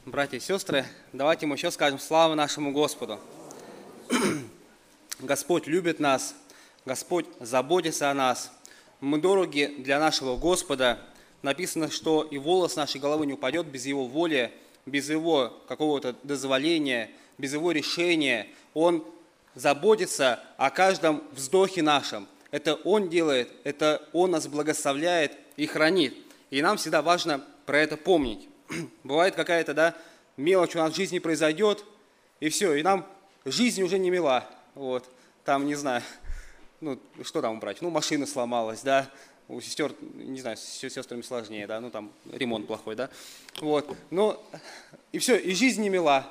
Братья и сестры, давайте мы еще скажем славу нашему Господу. Господь любит нас, Господь заботится о нас. Мы дороги для нашего Господа. Написано, что и волос нашей головы не упадет без Его воли, без Его какого-то дозволения, без Его решения. Он заботится о каждом вздохе нашем. Это Он делает, это Он нас благословляет и хранит. И нам всегда важно про это помнить. Бывает какая-то, мелочь у нас в жизни произойдет, и все, и нам жизнь уже не мила. Вот, там, не знаю, что там брать? Машина сломалась, у сестер, не знаю, с сестрами сложнее, там ремонт плохой, Вот, и все, и жизнь не мила.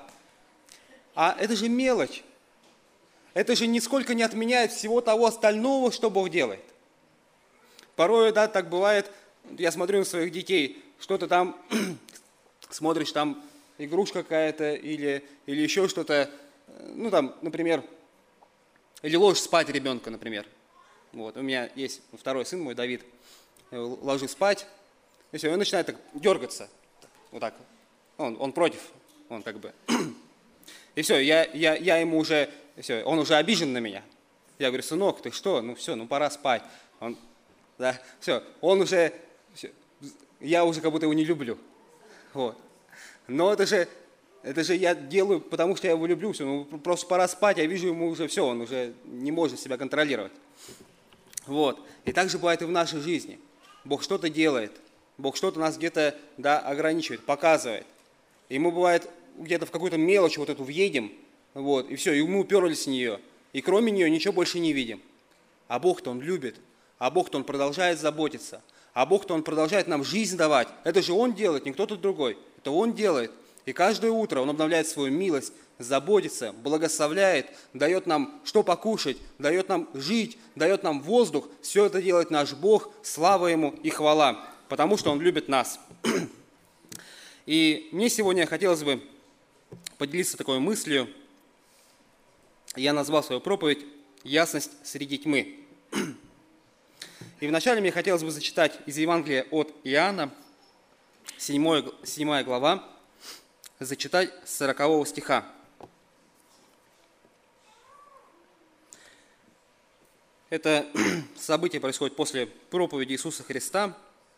А это же мелочь. Это же нисколько не отменяет всего того остального, что Бог делает. Порой, так бывает, я смотрю на своих детей, что-то там, смотришь, там игрушка какая-то или еще что-то, например, или ложишь спать ребенка, например. Вот, у меня есть второй сын мой, Давид, я его ложу спать, и все, он начинает так дергаться, вот так, он против, он как бы, и все, я ему уже, все, он уже обижен на меня. Я говорю: сынок, ты что, все, пора спать. Он уже, все, я уже как будто его не люблю. Вот. Но это же я делаю, потому что я его люблю, все, просто пора спать, я вижу ему уже все, он уже не может себя контролировать. Вот. И так же бывает и в нашей жизни. Бог что-то делает, Бог что-то нас где-то ограничивает, показывает. И мы, бывает, где-то в какую-то мелочь вот эту въедем, вот, и все, и мы уперлись в нее, и кроме нее ничего больше не видим. А Бог-то Он любит, а Бог-то Он продолжает заботиться, а Бог-то Он продолжает нам жизнь давать. Это же Он делает, не кто-то другой. Это Он делает. И каждое утро Он обновляет свою милость, заботится, благословляет, дает нам что покушать, дает нам жить, дает нам воздух. Все это делает наш Бог, слава Ему и хвала, потому что Он любит нас. И мне сегодня хотелось бы поделиться такой мыслью. Я назвал свою проповедь «Ясность среди тьмы». И вначале мне хотелось бы зачитать из Евангелия от Иоанна, 7 глава, зачитать с 40 стиха. Это событие происходит после проповеди Иисуса Христа.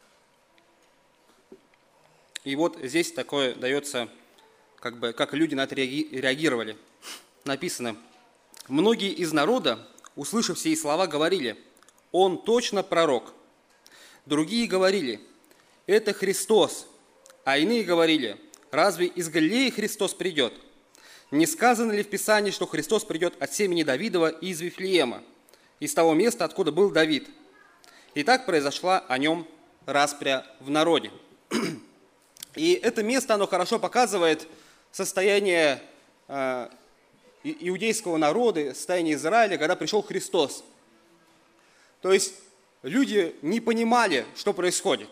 И вот здесь такое дается, как люди на это реагировали. Написано: «Многие из народа, услышав сии слова, говорили: Он точно пророк. Другие говорили: это Христос. А иные говорили: разве из Галилеи Христос придет? Не сказано ли в Писании, что Христос придет от семени Давидова и из Вифлеема, из того места, откуда был Давид?» И так произошла о нем распря в народе. И это место, оно хорошо показывает состояние иудейского народа, состояние Израиля, когда пришел Христос. То есть люди не понимали, что происходит.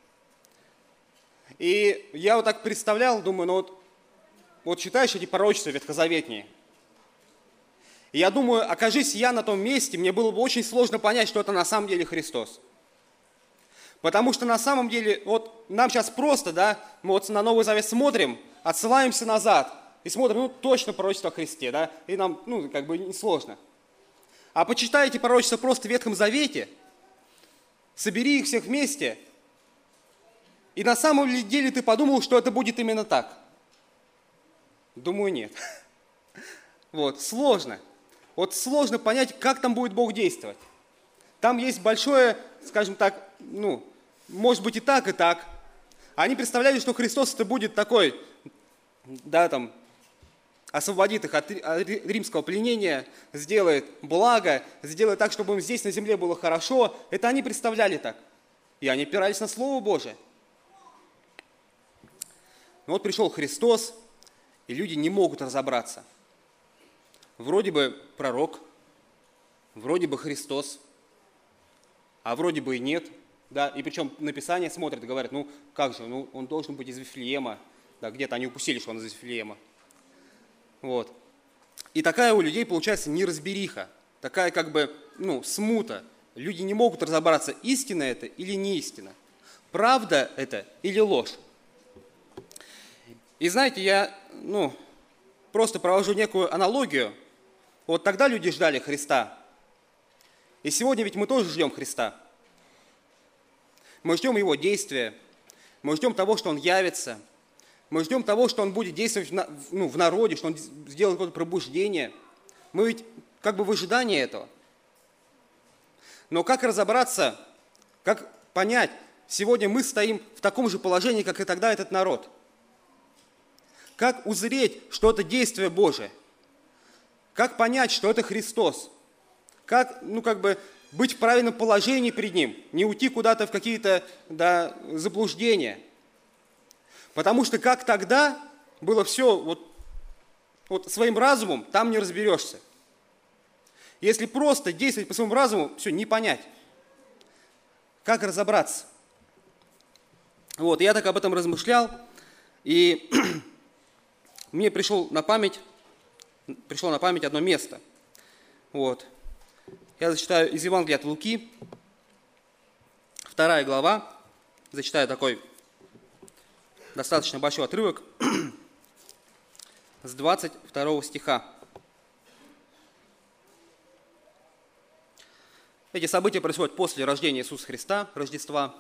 И я вот так представлял, думаю, вот читаешь эти пророчества ветхозаветные. И я думаю, окажись я на том месте, мне было бы очень сложно понять, что это на самом деле Христос. Потому что на самом деле, вот нам сейчас просто, мы вот на Новый Завет смотрим, отсылаемся назад и смотрим, точно пророчество о Христе, и нам, не сложно. А почитай эти пророчества просто в Ветхом Завете, собери их всех вместе, и на самом деле ты подумал, что это будет именно так. Думаю, нет. Вот, сложно. Вот сложно понять, как там будет Бог действовать. Там есть большое, скажем так, может быть и так, и так. Они представляли, что Христос это будет такой, освободит их от римского пленения, сделает благо, сделает так, чтобы им здесь на земле было хорошо. Это они представляли так. И они опирались на Слово Божие. Но вот пришел Христос, и люди не могут разобраться. Вроде бы пророк, вроде бы Христос, а вроде бы и нет. И причем на Писание смотрят и говорят: как же, он должен быть из Вифлеема. Где-то они упустили, что он из Вифлеема. Вот. И такая у людей получается неразбериха, такая смута. Люди не могут разобраться, истина это или не истина, правда это или ложь. И знаете, я просто провожу некую аналогию. Вот тогда люди ждали Христа. И сегодня ведь мы тоже ждем Христа. Мы ждем Его действия. Мы ждем того, что Он явится. Мы ждем того, что Он будет действовать в народе, что Он сделает какое-то пробуждение. Мы ведь как бы в ожидании этого. Но как разобраться, как понять, сегодня мы стоим в таком же положении, как и тогда этот народ? Как узреть, что это действие Божие? Как понять, что это Христос? Как, быть в правильном положении перед Ним, не уйти куда-то в какие-то заблуждения? Потому что как тогда было все, вот своим разумом там не разберешься. Если просто действовать по своему разуму, все, не понять. Как разобраться? Я так об этом размышлял, и мне пришло на память одно место. Я зачитаю из Евангелия от Луки, 2 глава, зачитаю такой достаточно большой отрывок, с 22 стиха. Эти события происходят после рождения Иисуса Христа, Рождества.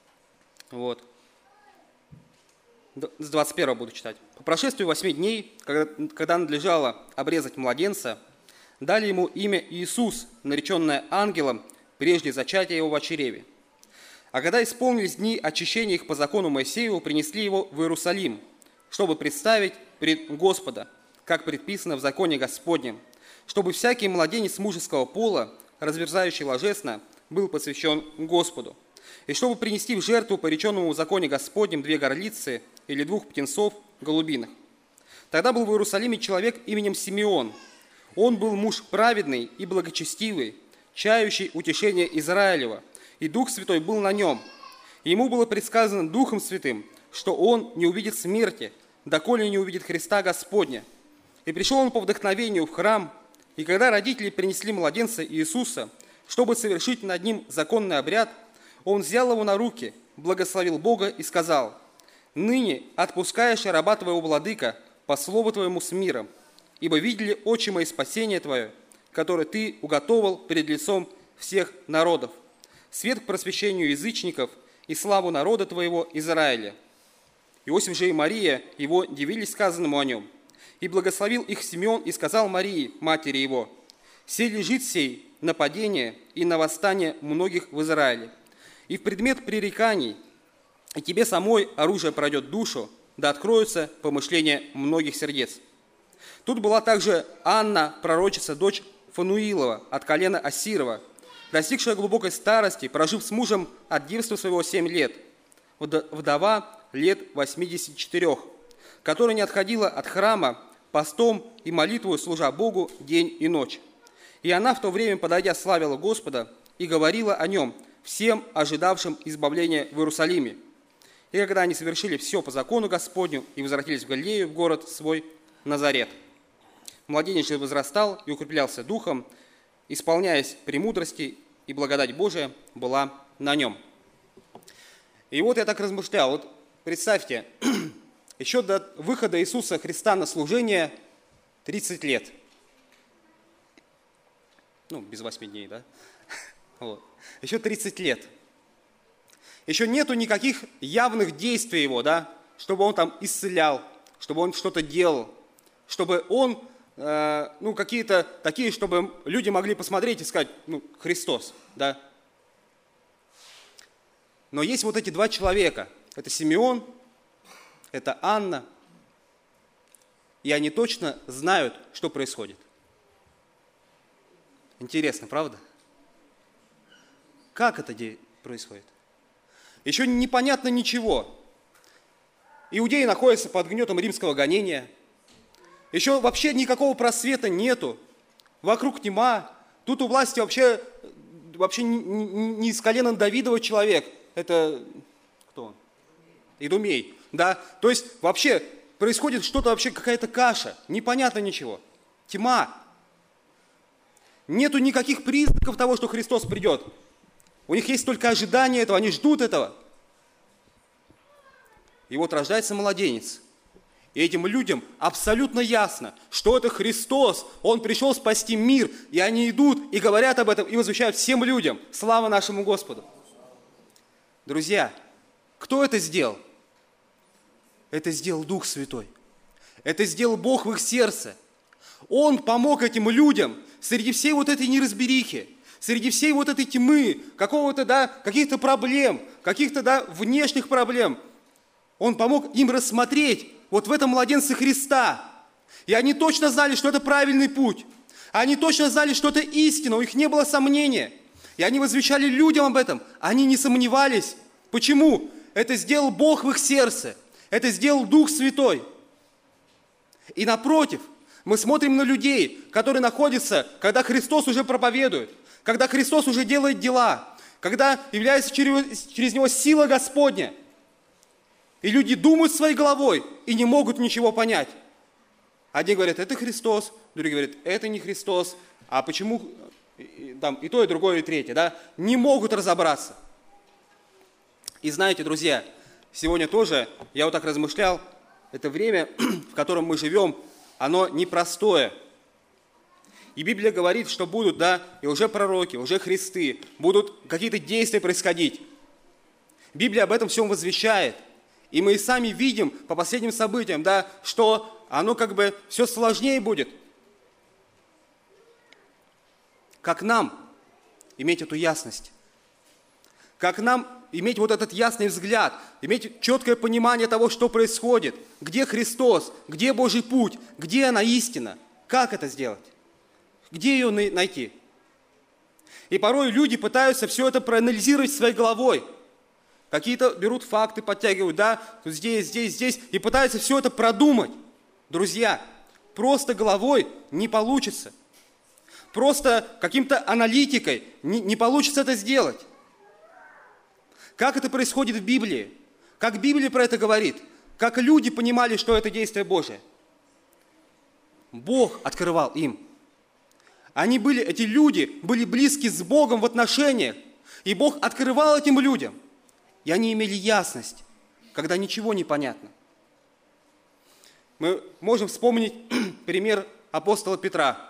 С 21 буду читать. «По прошествии 8 дней, когда надлежало обрезать младенца, дали ему имя Иисус, нареченное ангелом, прежде зачатия его в чреве. А когда исполнились дни очищения их по закону Моисееву, принесли его в Иерусалим, чтобы представить пред Господа, как предписано в законе Господнем, чтобы всякий младенец мужеского пола, разверзающий ложесно, был посвящен Господу, и чтобы принести в жертву по реченному в законе Господнем 2 горлицы или 2 птенцов голубиных. Тогда был в Иерусалиме человек именем Симеон. Он был муж праведный и благочестивый, чающий утешение Израилева, и Дух Святой был на нем. Ему было предсказано Духом Святым, что он не увидит смерти, доколе не увидит Христа Господня. И пришел он по вдохновению в храм, и когда родители принесли младенца Иисуса, чтобы совершить над ним законный обряд, он взял его на руки, благословил Бога и сказал: «Ныне отпускаешь раба твоего, владыка, по слову твоему с миром, ибо видели очи мои спасение твое, которое ты уготовал перед лицом всех народов, свет к просвещению язычников и славу народа твоего Израиля». Иосиф же и Мария его дивились сказанному о нем. И благословил их Симеон и сказал Марии, матери его: «Сей лежит сей на падение и на восстание многих в Израиле, и в предмет пререканий, и тебе самой оружие пройдет душу, да откроются помышления многих сердец». Тут была также Анна, пророчица, дочь Фануилова от колена Ассирова, достигшая глубокой старости, прожив с мужем от девства своего 7 лет, вдова лет 84, которая не отходила от храма, постом и молитвою служа Богу день и ночь. И она в то время, подойдя, славила Господа и говорила о нем всем ожидавшим избавления в Иерусалиме. И когда они совершили все по закону Господню и возвратились в Галилею, в город свой Назарет, младенец же возрастал и укреплялся духом, исполняясь премудрости, и благодать Божия была на нем. И я так размышлял, представьте, еще до выхода Иисуса Христа на служение 30 лет. Без 8 дней, да? Еще 30 лет. Еще нету никаких явных действий его, чтобы он там исцелял, чтобы он что-то делал, чтобы он, какие-то такие, чтобы люди могли посмотреть и сказать, Христос, да? Но есть эти 2 человека, это Симеон, это Анна, и они точно знают, что происходит. Интересно, правда? Как это происходит? Еще непонятно ничего. Иудеи находятся под гнетом римского гонения. Еще вообще никакого просвета нету. Вокруг тьма. Тут у власти вообще не из колена Давидова человек. Это кто он? Идумей. Да? То есть вообще происходит что-то, вообще какая-то каша. Непонятно ничего. Тьма. Нету никаких признаков того, что Христос придет. У них есть только ожидание этого, они ждут этого. И рождается младенец. И этим людям абсолютно ясно, что это Христос, Он пришел спасти мир, и они идут и говорят об этом, и возвещают всем людям: слава нашему Господу. Друзья, кто это сделал? Это сделал Дух Святой. Это сделал Бог в их сердце. Он помог этим людям среди всей вот этой неразберихи, среди всей вот этой тьмы, каких-то проблем, каких-то внешних проблем. Он помог им рассмотреть вот в этом младенце Христа. И они точно знали, что это правильный путь. Они точно знали, что это истина, у них не было сомнения. И они возвещали людям об этом. Они не сомневались. Почему? Это сделал Бог в их сердце. Это сделал Дух Святой. И напротив, мы смотрим на людей, которые находятся, когда Христос уже проповедует, когда Христос уже делает дела, когда является через него сила Господня. И люди думают своей головой и не могут ничего понять. Одни говорят: это Христос, другие говорят: это не Христос. А почему там и то, и другое, и третье, да? Не могут разобраться. И знаете, друзья, сегодня тоже я вот так размышлял, это время, в котором мы живем, оно непростое. И Библия говорит, что будут, и уже пророки, уже Христы, будут какие-то действия происходить. Библия об этом всем возвещает. И мы и сами видим по последним событиям, что оно все сложнее будет. Как нам иметь эту ясность? Как нам иметь вот этот ясный взгляд, иметь четкое понимание того, что происходит, где Христос, где Божий путь, где она истина, как это сделать, где ее найти. И порой люди пытаются все это проанализировать своей головой. Какие-то берут факты, подтягивают, здесь, и пытаются все это продумать. Друзья, просто головой не получится. Просто каким-то аналитикой не получится это сделать. Как это происходит в Библии? Как Библия про это говорит? Как люди понимали, что это действие Божие? Бог открывал им. Эти люди были близки с Богом в отношениях, и Бог открывал этим людям. И они имели ясность, когда ничего не понятно. Мы можем вспомнить пример апостола Петра.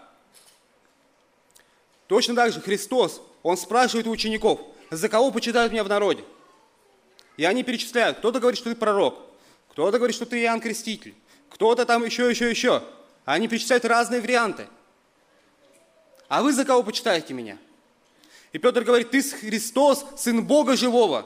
Точно так же Христос, Он спрашивает у учеников: за кого почитают меня в народе? И они перечисляют. Кто-то говорит, что ты пророк, кто-то говорит, что ты Иоанн Креститель, кто-то там еще. Они перечисляют разные варианты. А вы за кого почитаете меня? И Петр говорит: ты Христос, Сын Бога Живого.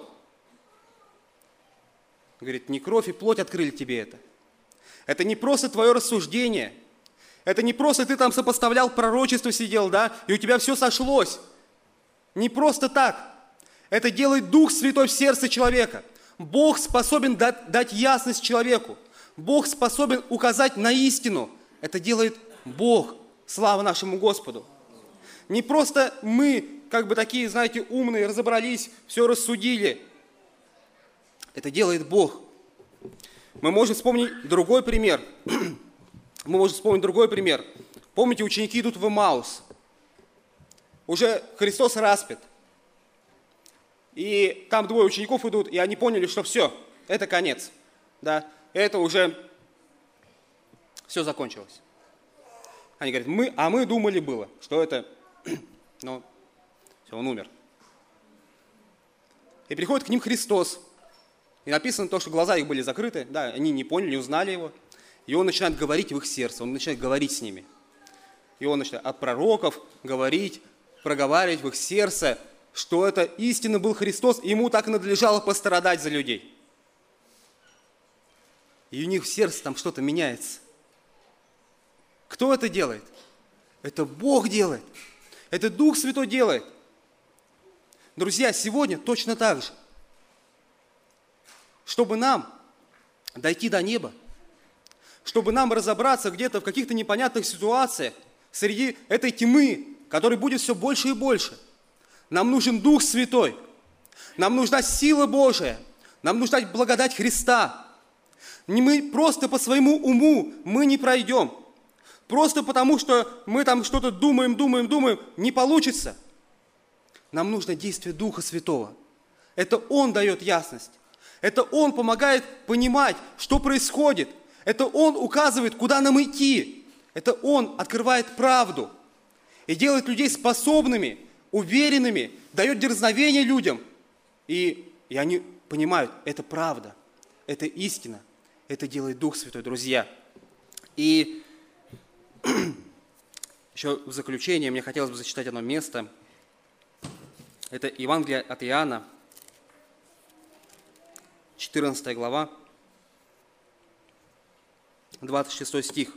Говорит: не кровь и плоть открыли тебе это. Это не просто твое рассуждение. Это не просто ты там сопоставлял пророчество, сидел, и у тебя все сошлось. Не просто так. Это делает Дух Святой в сердце человека. Бог способен дать ясность человеку. Бог способен указать на истину. Это делает Бог. Слава нашему Господу. Не просто мы, такие, умные, разобрались, все рассудили. Это делает Бог. Мы можем вспомнить другой пример. Помните, ученики идут в Эмаус. Уже Христос распят. И там двое учеников идут, и они поняли, что все, это конец. Это уже все закончилось. Они говорят: мы думали было, что это, все, он умер. И приходит к ним Христос. И написано то, что глаза их были закрыты, они не поняли, не узнали его. И он начинает говорить в их сердце, он начинает говорить с ними. И он начинает от пророков говорить, проговаривать в их сердце, что это истинно был Христос, и ему так надлежало пострадать за людей. И у них в сердце там что-то меняется. Кто это делает? Это Бог делает. Это Дух Святой делает. Друзья, сегодня точно так же. Чтобы нам дойти до неба, чтобы нам разобраться где-то в каких-то непонятных ситуациях среди этой тьмы, которой будет все больше и больше, нам нужен Дух Святой, нам нужна сила Божия, нам нужна благодать Христа. Мы просто по своему уму мы не пройдем. Просто потому, что мы там что-то думаем, не получится. Нам нужно действие Духа Святого. Это Он дает ясность. Это Он помогает понимать, что происходит. Это Он указывает, куда нам идти. Это Он открывает правду и делает людей способными, уверенными, дает дерзновение людям. И они понимают, это правда, это истина, это делает Дух Святой, друзья. И еще в заключение мне хотелось бы зачитать одно место. Это Евангелие от Иоанна, 14 глава, 26 стих.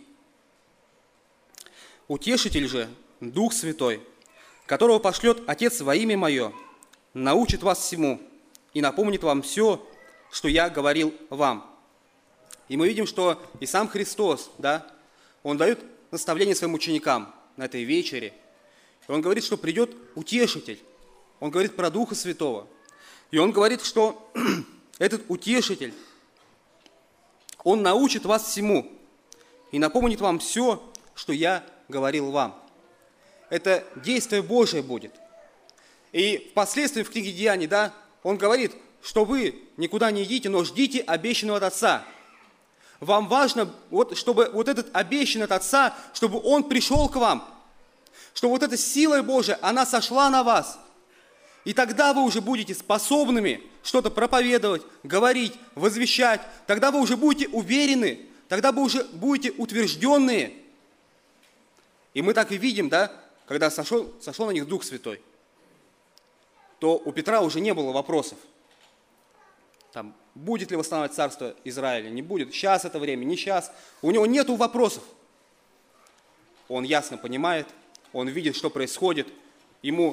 «Утешитель же, Дух Святой, которого пошлет Отец во имя Мое, научит вас всему и напомнит вам все, что Я говорил вам». И мы видим, что и сам Христос, да, Он дает наставление своим ученикам на этой вечере. И Он говорит, что придет Утешитель. Он говорит про Духа Святого. И Он говорит, что этот Утешитель, Он научит вас всему и напомнит вам все, что Я говорил вам. Это действие Божие будет. И впоследствии в книге Деяний, да, Он говорит, что вы никуда не идите, но ждите обещанного от Отца. Вам важно, чтобы этот обещанный от Отца, чтобы Он пришел к вам, чтобы эта сила Божия, она сошла на вас. И тогда вы уже будете способными что-то проповедовать, говорить, возвещать. Тогда вы уже будете уверены, тогда вы уже будете утвержденные. И мы так и видим, да, когда сошел на них Дух Святой, то у Петра уже не было вопросов. Там, будет ли восстановить царство Израиля, не будет, сейчас это время, не сейчас. У него нету вопросов. Он ясно понимает, он видит, что происходит. Ему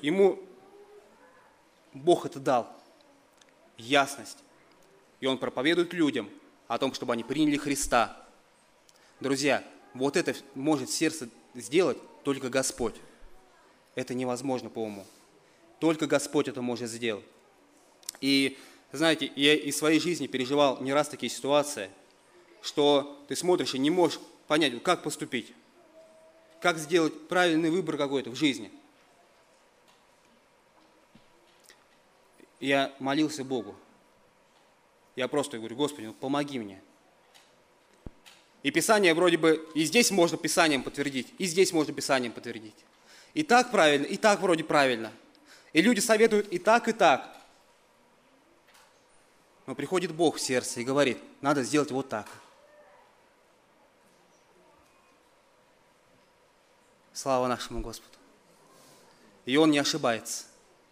Бог это дал, ясность. И он проповедует людям о том, чтобы они приняли Христа. Друзья, вот это может в сердце сделать только Господь. Это невозможно по уму. Только Господь это может сделать. И, знаете, я из своей жизни переживал не раз такие ситуации, что ты смотришь и не можешь понять, как поступить, как сделать правильный выбор какой-то в жизни. Я молился Богу. Я просто говорю, Господи, помоги мне. И Писание вроде бы, и здесь можно Писанием подтвердить, и здесь можно Писанием подтвердить. И так правильно, и так вроде правильно. И люди советуют и так, и так. Но приходит Бог в сердце и говорит, надо сделать вот так. Слава нашему Господу. И Он не ошибается.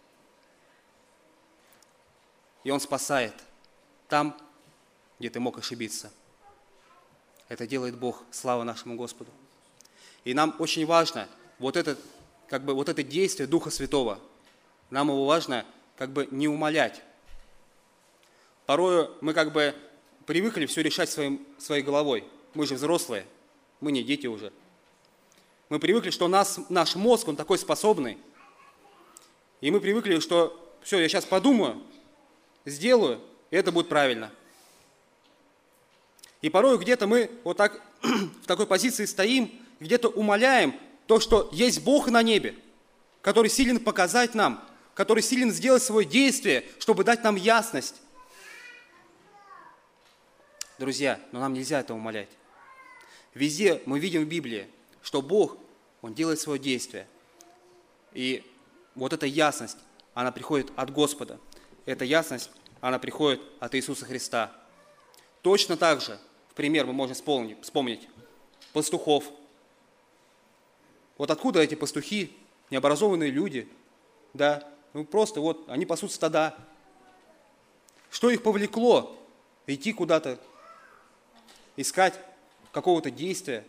И Он спасает там, где ты мог ошибиться. Это делает Бог. Слава нашему Господу. И нам очень важно вот это действие Духа Святого. Нам его важно не умалять. Порою мы привыкли все решать своей головой. Мы же взрослые, мы не дети уже. Мы привыкли, что наш мозг, он такой способный. И мы привыкли, что все, я сейчас подумаю, сделаю, и это будет правильно. И порой где-то мы вот так в такой позиции стоим, где-то умаляем то, что есть Бог на небе, который силен показать нам, который силен сделать свое действие, чтобы дать нам ясность. Друзья, но нам нельзя это умалять. Везде мы видим в Библии, что Бог, Он делает свое действие. И вот эта ясность, она приходит от Господа. Эта ясность, она приходит от Иисуса Христа. Точно так же, в пример мы можем вспомнить пастухов. Вот откуда эти пастухи, необразованные люди, да, просто они пасут стада. Что их повлекло идти куда-то, искать какого-то действия?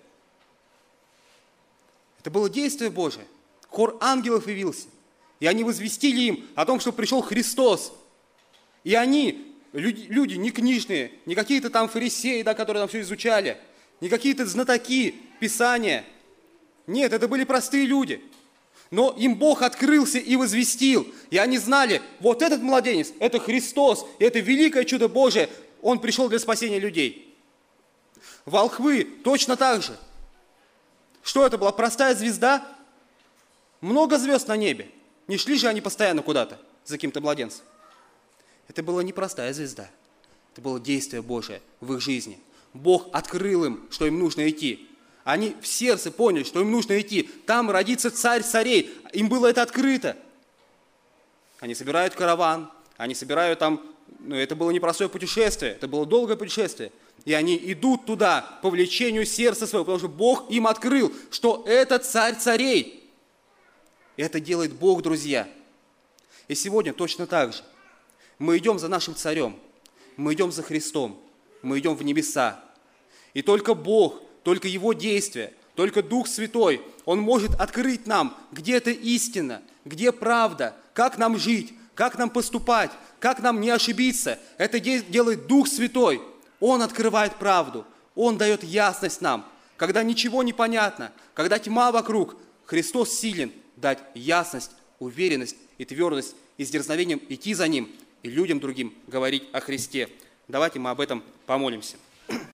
Это было действие Божие. Хор ангелов явился, и они возвестили им о том, что пришел Христос. И они, люди не книжные, не какие-то там фарисеи, да, которые там все изучали, не какие-то знатоки Писания. Нет, это были простые люди. Но им Бог открылся и возвестил. И они знали, вот этот младенец, это Христос, и это великое чудо Божие, Он пришел для спасения людей. Волхвы точно так же. Что это была? Простая звезда? Много звезд на небе. Не шли же они постоянно куда-то за каким-то младенцем. Это была не простая звезда. Это было действие Божие в их жизни. Бог открыл им, что им нужно идти. Они в сердце поняли, что им нужно идти. Там родится царь царей. Им было это открыто. Они собирают караван, они собирают там... это было непростое путешествие, это было долгое путешествие. И они идут туда по влечению сердца своего, потому что Бог им открыл, что это царь царей. И это делает Бог, друзья. И сегодня точно так же. Мы идем за нашим царем, мы идем за Христом, мы идем в небеса. И только Бог, только Его действия, только Дух Святой, Он может открыть нам, где это истина, где правда, как нам жить, как нам поступать, как нам не ошибиться. Это делает Дух Святой. Он открывает правду, Он дает ясность нам. Когда ничего не понятно, когда тьма вокруг, Христос силен дать ясность, уверенность и твердость, и с дерзновением идти за Ним, и людям другим говорить о Христе. Давайте мы об этом помолимся.